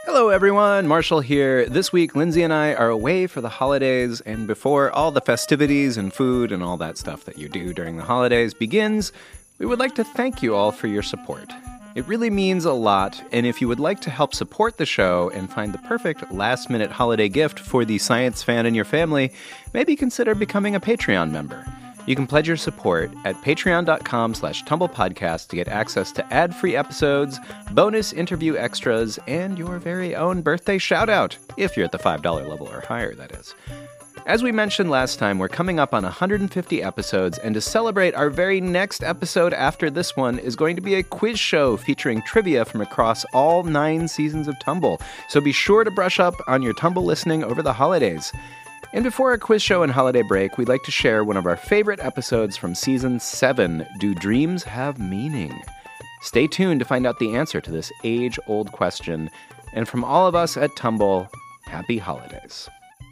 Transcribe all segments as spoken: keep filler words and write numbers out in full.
Hello, everyone. Marshall here. This week, Lindsay and I are away for the holidays, and before all the festivities and food and all that stuff that you do during the holidays begins, we would like to thank you all for your support. It really means a lot, and if you would like to help support the show and find the perfect last-minute holiday gift for the science fan in your family, maybe consider becoming a Patreon member. You can pledge your support at patreon.com slash tumblepodcast to get access to ad-free episodes, bonus interview extras, and your very own birthday shout-out, if you're at the five dollars level or higher, that is. As we mentioned last time, we're coming up on one hundred fifty episodes, and to celebrate, our very next episode after this one is going to be a quiz show featuring trivia from across all nine seasons of Tumble. So be sure to brush up on your Tumble listening over the holidays. And before our quiz show and holiday break, we'd like to share one of our favorite episodes from Season seven, Do Dreams Have Meaning? Stay tuned to find out the answer to this age-old question. And from all of us at Tumble, happy holidays.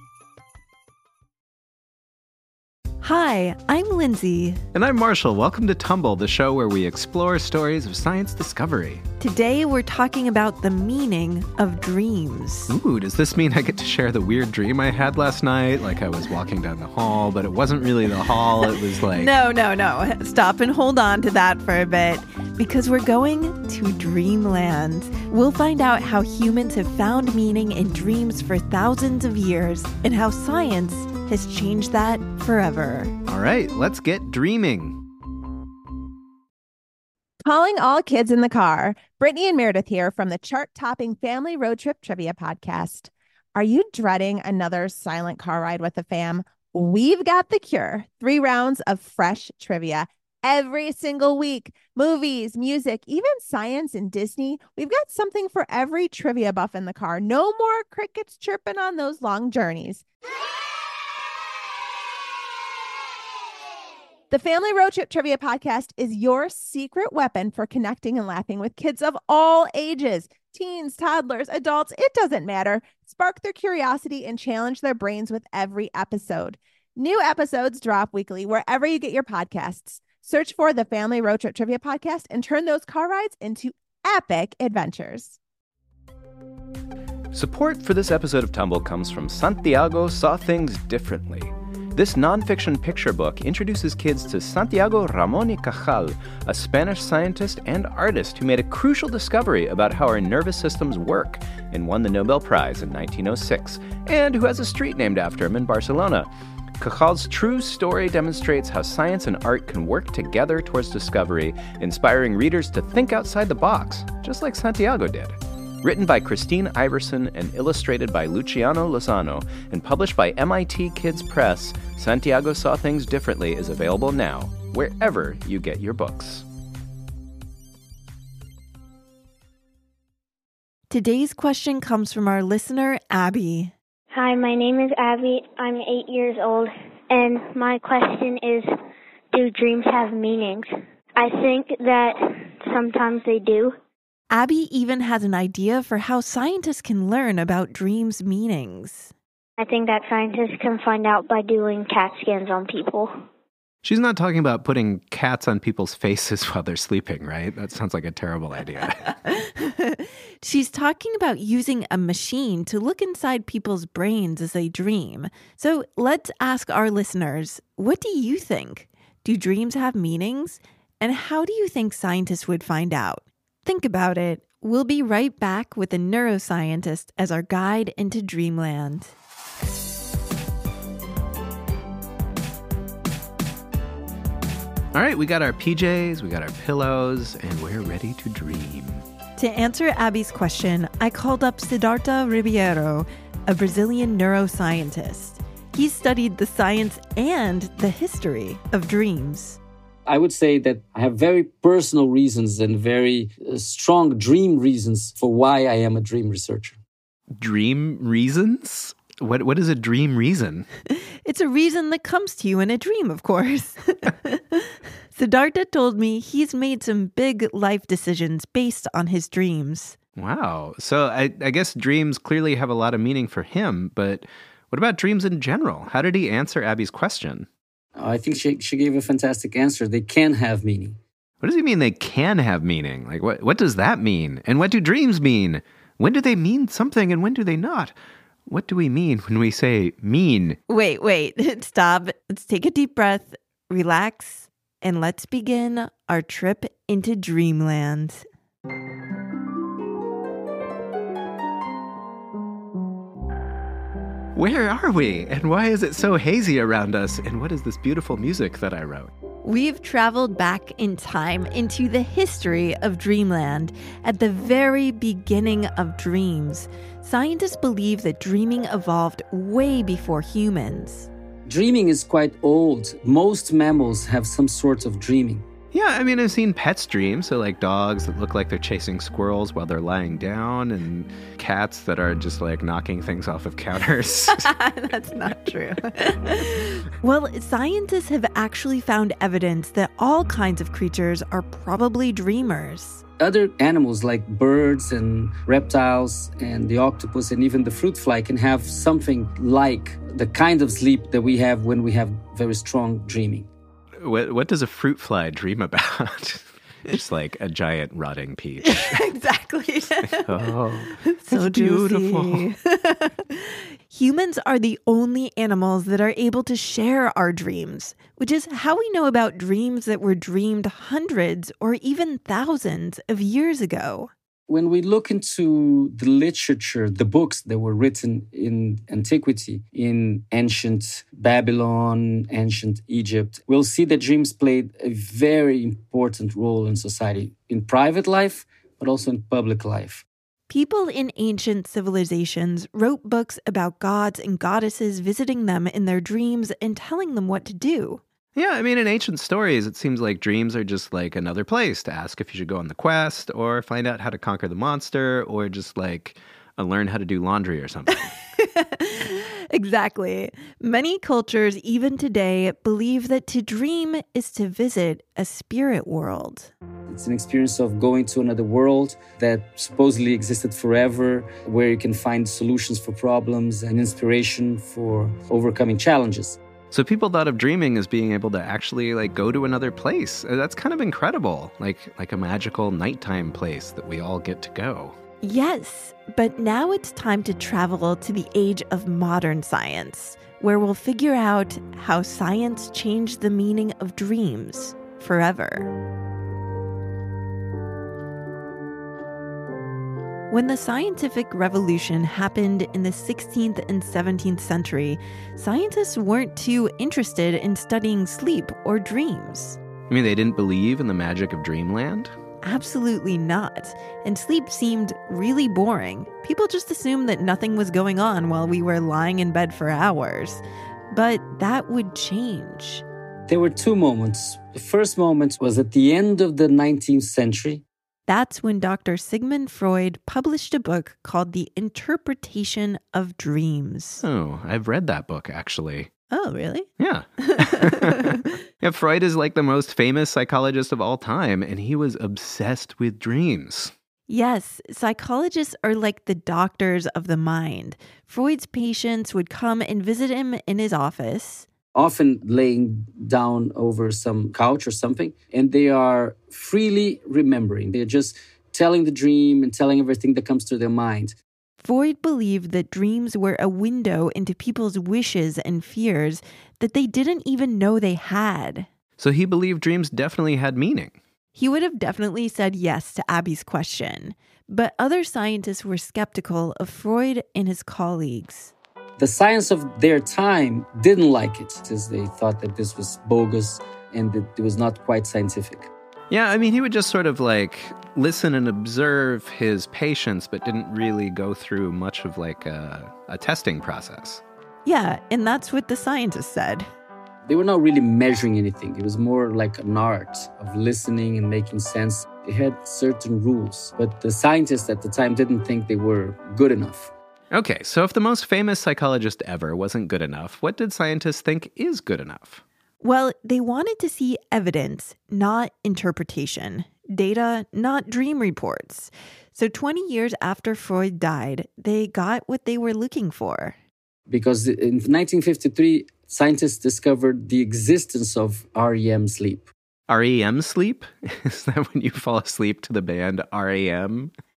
Hi, I'm Lindsay. And I'm Marshall. Welcome to Tumble, the show where we explore stories of science discovery. Today, we're talking about the meaning of dreams. Ooh, does this mean I get to share the weird dream I had last night? Like I was walking down the hall, but it wasn't really the hall. It was like... No, no, no. Stop and hold on to that for a bit, because we're going to Dreamland. We'll find out how humans have found meaning in dreams for thousands of years and how science has changed that forever. All right, let's get dreaming. Calling all kids in the car. Brittany and Meredith here from the chart-topping Family Road Trip Trivia Podcast. Are you dreading another silent car ride with the fam? We've got the cure. Three rounds of fresh trivia every single week. Movies, music, even science and Disney. We've got something for every trivia buff in the car. No more crickets chirping on those long journeys. The Family Road Trip Trivia Podcast is your secret weapon for connecting and laughing with kids of all ages. Teens, toddlers, adults, it doesn't matter. Spark their curiosity and challenge their brains with every episode. New episodes drop weekly wherever you get your podcasts. Search for the Family Road Trip Trivia Podcast and turn those car rides into epic adventures. Support for this episode of Tumble comes from Santiago Saw Things Differently. This nonfiction picture book introduces kids to Santiago Ramón y Cajal, a Spanish scientist and artist who made a crucial discovery about how our nervous systems work and won the Nobel Prize in nineteen oh six, and who has a street named after him in Barcelona. Cajal's true story demonstrates how science and art can work together towards discovery, inspiring readers to think outside the box, just like Santiago did. Written by Christine Iverson and illustrated by Luciano Lozano and published by M I T Kids Press, Santiago Saw Things Differently is available now, wherever you get your books. Today's question comes from our listener, Abby. Hi, my name is Abby. I'm eight years old, and my question is, do dreams have meanings? I think that sometimes they do. Abby even has an idea for how scientists can learn about dreams' meanings. I think that scientists can find out by doing CAT scans on people. She's not talking about putting cats on people's faces while they're sleeping, right? That sounds like a terrible idea. She's talking about using a machine to look inside people's brains as they dream. So let's ask our listeners, what do you think? Do dreams have meanings? And how do you think scientists would find out? Think about it. We'll be right back with a neuroscientist as our guide into Dreamland. All right, we got our P Js, we got our pillows, and we're ready to dream. To answer Abby's question, I called up Siddhartha Ribeiro, a Brazilian neuroscientist. He studied the science and the history of dreams. I would say that I have very personal reasons and very uh, strong dream reasons for why I am a dream researcher. Dream reasons? What What is a dream reason? It's a reason that comes to you in a dream, of course. Siddhartha told me he's made some big life decisions based on his dreams. Wow. So I, I guess dreams clearly have a lot of meaning for him, but what about dreams in general? How did he answer Abby's question? I think she she gave a fantastic answer. They can have meaning. What does he mean they can have meaning? Like, what, what does that mean? And what do dreams mean? When do they mean something and when do they not? What do we mean when we say mean? Wait, wait, stop. Let's take a deep breath, relax, and let's begin our trip into dreamland. Where are we? And why is it so hazy around us? And what is this beautiful music that I wrote? We've traveled back in time into the history of dreamland. At the very beginning of dreams, scientists believe that dreaming evolved way before humans. Dreaming is quite old. Most mammals have some sort of dreaming. Yeah, I mean, I've seen pets dream, so like dogs that look like they're chasing squirrels while they're lying down, and cats that are just like knocking things off of counters. That's not true. Well, scientists have actually found evidence that all kinds of creatures are probably dreamers. Other animals like birds and reptiles and the octopus and even the fruit fly can have something like the kind of sleep that we have when we have very strong dreaming. What, what does a fruit fly dream about? Just like a giant rotting peach. Exactly. Oh, so beautiful. Humans are the only animals that are able to share our dreams, which is how we know about dreams that were dreamed hundreds or even thousands of years ago. When we look into the literature, the books that were written in antiquity, in ancient Babylon, ancient Egypt, we'll see that dreams played a very important role in society, in private life, but also in public life. People in ancient civilizations wrote books about gods and goddesses visiting them in their dreams and telling them what to do. Yeah, I mean, in ancient stories, it seems like dreams are just like another place to ask if you should go on the quest or find out how to conquer the monster or just like uh, learn how to do laundry or something. Exactly. Many cultures, even today, believe that to dream is to visit a spirit world. It's an experience of going to another world that supposedly existed forever, where you can find solutions for problems and inspiration for overcoming challenges. So people thought of dreaming as being able to actually like go to another place. That's kind of incredible, like like a magical nighttime place that we all get to go. Yes, but now it's time to travel to the age of modern science, where we'll figure out how science changed the meaning of dreams forever. When the scientific revolution happened in the sixteenth and seventeenth century, scientists weren't too interested in studying sleep or dreams. I mean, they didn't believe in the magic of dreamland? Absolutely not. And sleep seemed really boring. People just assumed that nothing was going on while we were lying in bed for hours. But that would change. There were two moments. The first moment was at the end of the nineteenth century. That's when Doctor Sigmund Freud published a book called The Interpretation of Dreams. Oh, I've read that book, actually. Oh, really? Yeah. Yeah, Freud is like the most famous psychologist of all time, and he was obsessed with dreams. Yes, psychologists are like the doctors of the mind. Freud's patients would come and visit him in his office. Often laying down over some couch or something, and they are freely remembering. They're just telling the dream and telling everything that comes to their mind. Freud believed that dreams were a window into people's wishes and fears that they didn't even know they had. So he believed dreams definitely had meaning. He would have definitely said yes to Abby's question, but other scientists were skeptical of Freud and his colleagues. The science of their time didn't like it, because they thought that this was bogus and that it was not quite scientific. Yeah, I mean, he would just sort of like listen and observe his patients, but didn't really go through much of like a, a testing process. Yeah, and that's what the scientists said. They were not really measuring anything. It was more like an art of listening and making sense. They had certain rules, but the scientists at the time didn't think they were good enough. Okay, so if the most famous psychologist ever wasn't good enough, what did scientists think is good enough? Well, they wanted to see evidence, not interpretation. Data, not dream reports. So twenty years after Freud died, they got what they were looking for. Because in nineteen fifty-three, scientists discovered the existence of R E M sleep. R E M sleep? Is that when you fall asleep to the band R E M?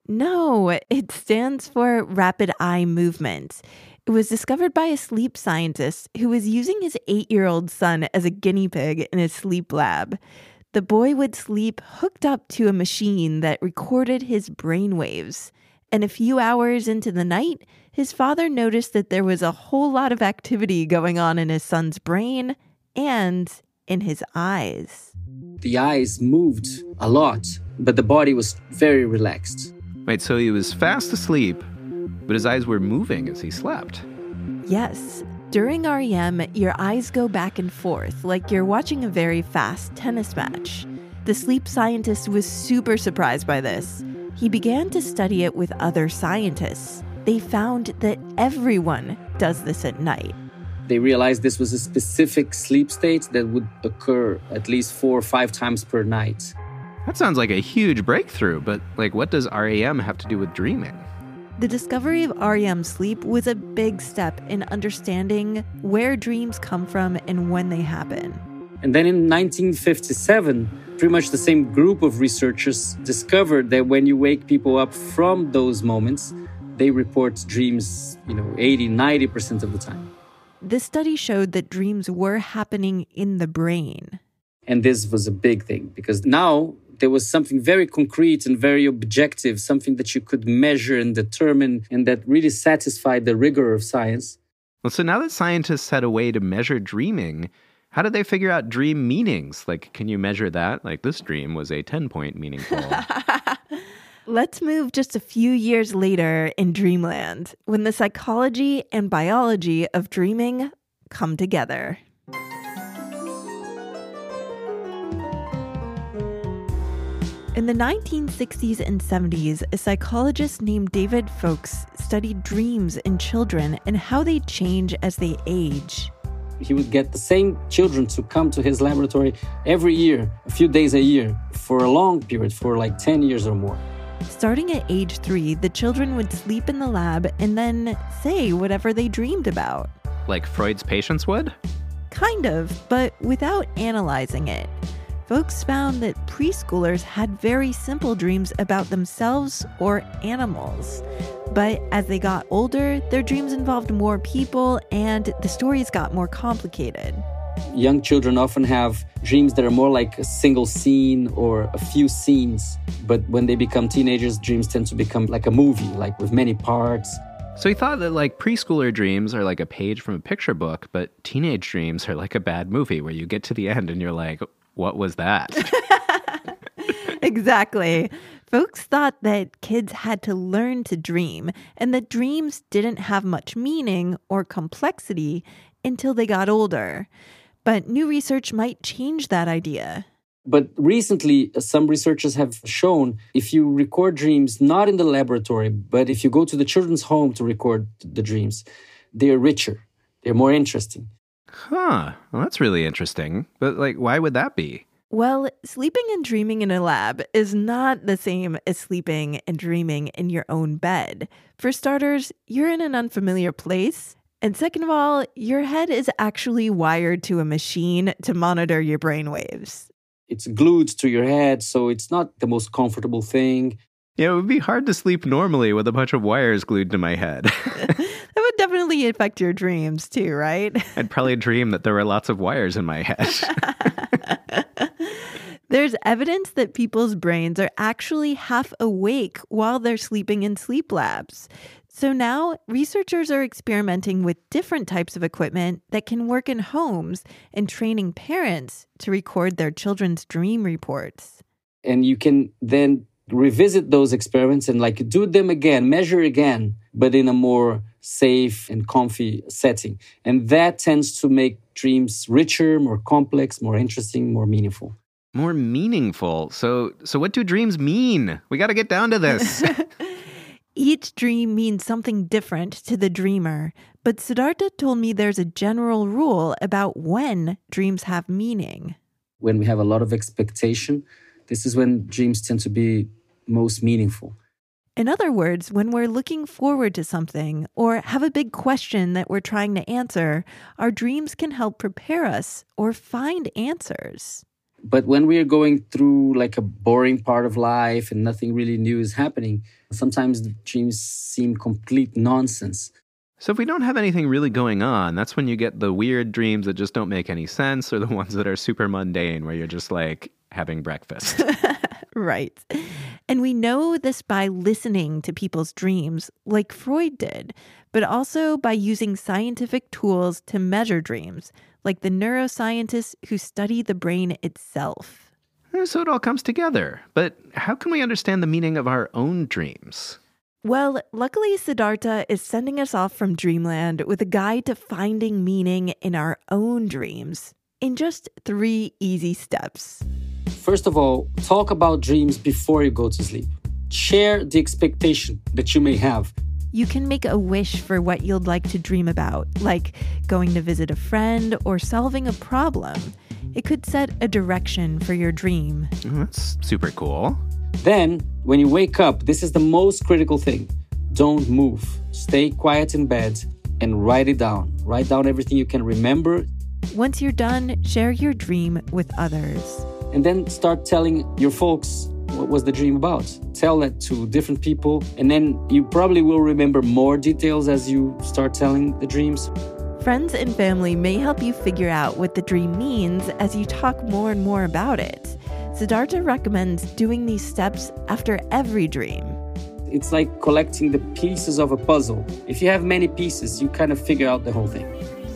No, it stands for rapid eye movement. It was discovered by a sleep scientist who was using his eight-year-old son as a guinea pig in his sleep lab. The boy would sleep hooked up to a machine that recorded his brain waves. And a few hours into the night, his father noticed that there was a whole lot of activity going on in his son's brain and in his eyes. The eyes moved a lot, but the body was very relaxed. Wait, so he was fast asleep, but his eyes were moving as he slept. Yes. During R E M, your eyes go back and forth like you're watching a very fast tennis match. The sleep scientist was super surprised by this. He began to study it with other scientists. They found that everyone does this at night. They realized this was a specific sleep state that would occur at least four or five times per night. That sounds like a huge breakthrough, but like, what does R E M have to do with dreaming? The discovery of R E M sleep was a big step in understanding where dreams come from and when they happen. And then in nineteen fifty-seven, pretty much the same group of researchers discovered that when you wake people up from those moments, they report dreams, you know, eighty, ninety percent of the time. This study showed that dreams were happening in the brain. And this was a big thing because now there was something very concrete and very objective, something that you could measure and determine, and that really satisfied the rigor of science. Well, so now that scientists had a way to measure dreaming, how did they figure out dream meanings? Like, can you measure that? Like, this dream was a ten-point meaningful. Let's move just a few years later in Dreamland, when the psychology and biology of dreaming come together. In the nineteen sixties and seventies, a psychologist named David Fowlkes studied dreams in children and how they change as they age. He would get the same children to come to his laboratory every year, a few days a year, for a long period, for like ten years or more. Starting at age three, the children would sleep in the lab and then say whatever they dreamed about. Like Freud's patients would? Kind of, but without analyzing it. Folks found that preschoolers had very simple dreams about themselves or animals. But as they got older, their dreams involved more people and the stories got more complicated. Young children often have dreams that are more like a single scene or a few scenes. But when they become teenagers, dreams tend to become like a movie, like with many parts. So he thought that like preschooler dreams are like a page from a picture book, but teenage dreams are like a bad movie where you get to the end and you're like, what was that? Exactly. Folks thought that kids had to learn to dream and that dreams didn't have much meaning or complexity until they got older. But new research might change that idea. But recently, some researchers have shown if you record dreams not in the laboratory, but if you go to the children's home to record the dreams, they're richer. They're more interesting. Huh. Well, that's really interesting. But, like, why would that be? Well, sleeping and dreaming in a lab is not the same as sleeping and dreaming in your own bed. For starters, you're in an unfamiliar place. And second of all, your head is actually wired to a machine to monitor your brainwaves. It's glued to your head, so it's not the most comfortable thing. Yeah, it would be hard to sleep normally with a bunch of wires glued to my head. That would definitely affect your dreams too, right? I'd probably dream that there were lots of wires in my head. There's evidence that people's brains are actually half awake while they're sleeping in sleep labs. So now researchers are experimenting with different types of equipment that can work in homes and training parents to record their children's dream reports. And you can then revisit those experiments and like do them again, measure again, but in a more safe and comfy setting. And that tends to make dreams richer, more complex, more interesting, more meaningful. More meaningful? So, so what do dreams mean? We got to get down to this. Each dream means something different to the dreamer, but Siddhartha told me there's a general rule about when dreams have meaning. When we have a lot of expectation, this is when dreams tend to be most meaningful. In other words, when we're looking forward to something or have a big question that we're trying to answer, our dreams can help prepare us or find answers. But when we are going through like a boring part of life and nothing really new is happening, sometimes the dreams seem complete nonsense. So if we don't have anything really going on, that's when you get the weird dreams that just don't make any sense, or the ones that are super mundane where you're just like having breakfast. Right. And we know this by listening to people's dreams, like Freud did, but also by using scientific tools to measure dreams, like the neuroscientists who study the brain itself. So it all comes together. But how can we understand the meaning of our own dreams? Well, luckily, Siddhartha is sending us off from dreamland with a guide to finding meaning in our own dreams in just three easy steps. First of all, talk about dreams before you go to sleep. Share the expectation that you may have. You can make a wish for what you'd like to dream about, like going to visit a friend or solving a problem. It could set a direction for your dream. That's super cool. Then, when you wake up, this is the most critical thing. Don't move. Stay quiet in bed and write it down. Write down everything you can remember. Once you're done, share your dream with others. And then start telling your folks what was the dream about. Tell that to different people, and then you probably will remember more details as you start telling the dreams. Friends and family may help you figure out what the dream means as you talk more and more about it. Siddhartha recommends doing these steps after every dream. It's like collecting the pieces of a puzzle. If you have many pieces, you kind of figure out the whole thing.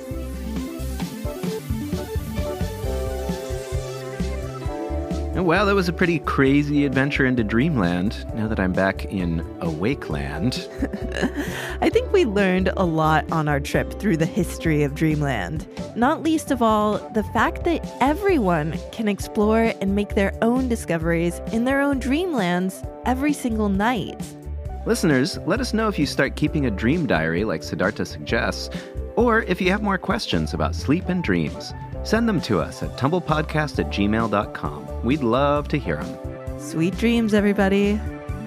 Well, that was a pretty crazy adventure into dreamland, now that I'm back in awake land. I think we learned a lot on our trip through the history of dreamland. Not least of all, the fact that everyone can explore and make their own discoveries in their own dreamlands every single night. Listeners, let us know if you start keeping a dream diary like Siddhartha suggests, or if you have more questions about sleep and dreams. Send them to us at tumblepodcast at gmail dot com. We'd love to hear them. Sweet dreams, everybody.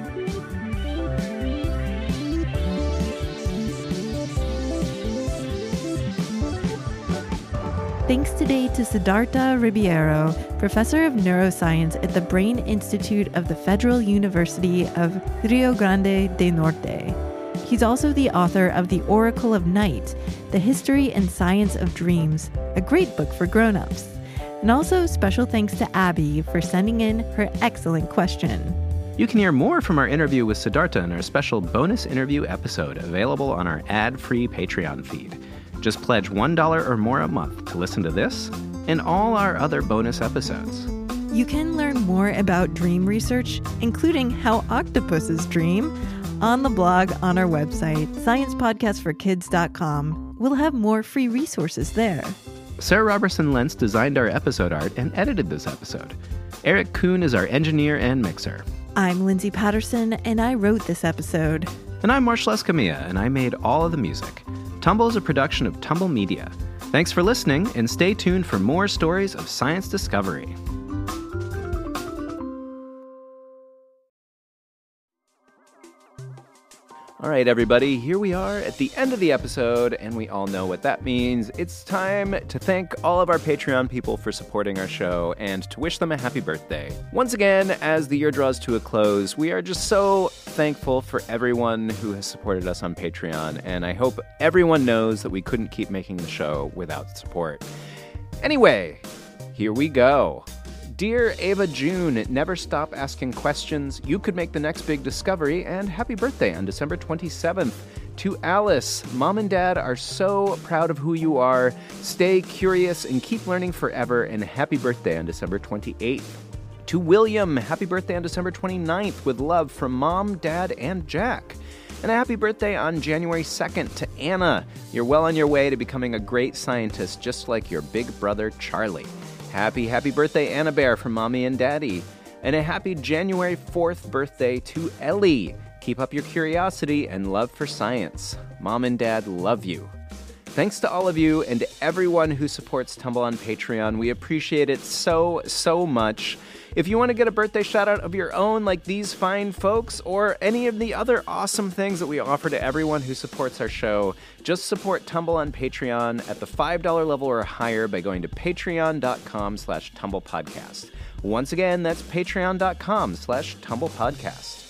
Thanks today to Siddhartha Ribeiro, professor of neuroscience at the Brain Institute of the Federal University of Rio Grande do Norte. He's also the author of The Oracle of Night, The History and Science of Dreams, a great book for grown-ups. And also special thanks to Abby for sending in her excellent question. You can hear more from our interview with Siddhartha in our special bonus interview episode available on our ad-free Patreon feed. Just pledge one dollar or more a month to listen to this and all our other bonus episodes. You can learn more about dream research, including how octopuses dream, on the blog on our website, science podcast for kids dot com. We'll have more free resources there. Sarah Robertson-Lentz designed our episode art and edited this episode. Eric Kuhn is our engineer and mixer. I'm Lindsay Patterson, and I wrote this episode. And I'm Marshall Escamilla, and I made all of the music. Tumble is a production of Tumble Media. Thanks for listening, and stay tuned for more stories of science discovery. All right, everybody, here we are at the end of the episode, and we all know what that means. It's time to thank all of our Patreon people for supporting our show and to wish them a happy birthday. Once again, as the year draws to a close, we are just so thankful for everyone who has supported us on Patreon, and I hope everyone knows that we couldn't keep making the show without support. Anyway, here we go. Dear Ava June, never stop asking questions. You could make the next big discovery, and happy birthday on December twenty-seventh. To Alice, Mom and Dad are so proud of who you are. Stay curious and keep learning forever, and happy birthday on December twenty-eighth. To William, happy birthday on December twenty-ninth with love from Mom, Dad, and Jack. And a happy birthday on January second to Anna. You're well on your way to becoming a great scientist, just like your big brother, Charlie. Happy, happy birthday, Anna Bear from Mommy and Daddy. And a happy January fourth birthday to Ellie. Keep up your curiosity and love for science. Mom and Dad love you. Thanks to all of you and to everyone who supports Tumble on Patreon. We appreciate it so, so much. If you want to get a birthday shout out of your own like these fine folks or any of the other awesome things that we offer to everyone who supports our show, just support Tumble on Patreon at the five dollars level or higher by going to patreon.com slash Tumble Podcast. Once again, that's patreon.com slash Tumble Podcast.